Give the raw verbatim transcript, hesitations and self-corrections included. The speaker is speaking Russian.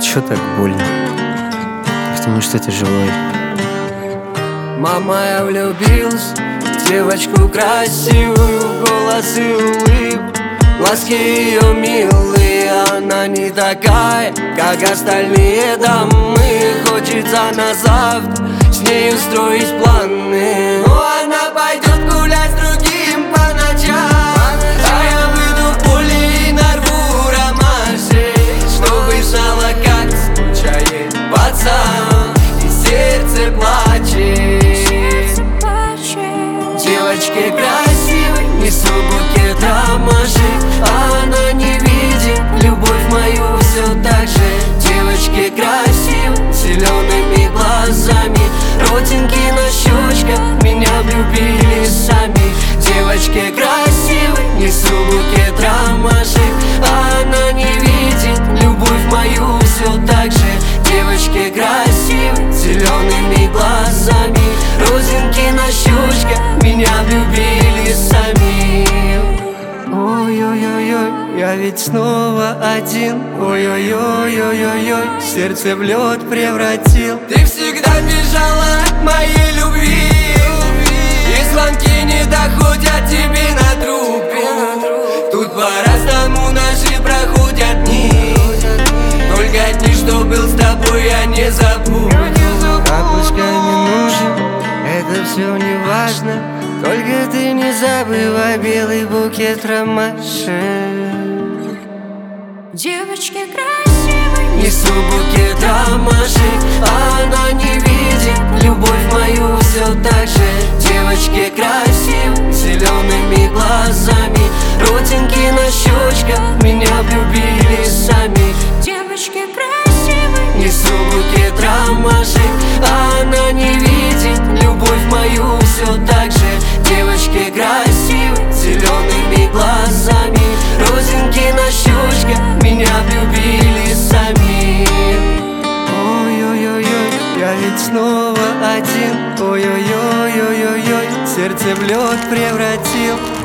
чё так больно? Потому что ты живой. Мама, я влюбился в девочку красивую, голос и улыбка, глазки ее милые. Она не такая, как остальные дамы. Хочется на завтра с ней устроить планы. Но она пойдет гулять с другим по ночам, а я выйду в поле и нарву ромашек, чтобы знала, как скучает пацан и сердце плачет. Девочке красивой несу букет ромашек, а она не видит любовь мою все так же. Девочке красивой, зелеными глазами, родинки на щечках, меня влюбили сами. Девочке красивой несу букет ромашек, а она не видит любовь мою все так же. Девочке красивой, зелеными глазами, родинки на щечках, меня влюбили сами. Ой-ой-ой-ой, я ведь снова один. Ой-ой-ой-ой-ой, сердце в лед превратил. Ты всегда бежала от моей любви, и звонки не доходят тебе на трубку. Тут по-разному наши проходят дни, только дни, что был с тобой, я не забуду. А пускай не нужен, это все не важно, только ты не забывай белый букет ромашек. Девочки красивой несу букет ромашек, а она не видит любовь мою все так же. Девочки красивой, зелеными глазами, родинки на щечках, меня влюбили сами. Девочки красивой несу букет ромашек, а она не видит любовь мою все так же. Девочки красивой, зелеными глазами, родинки на щечках, меня влюбили сами. Ой-ой-ой-ой, я ведь снова один. Ой-ой-ой-ой-ой, сердце в лед превратил.